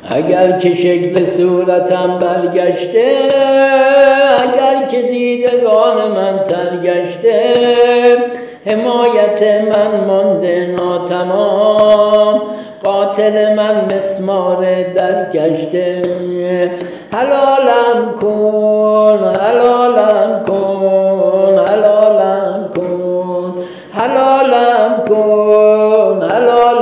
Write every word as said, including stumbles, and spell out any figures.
اگر که شکل صورتم برگشته، اگر که دیدگان من تر گشته، حمایت من مانده ناتمام، قاتل من مسمار در گشته. حلالم کن، حلالم کن، حلالم کن، حلالم کن، حلالم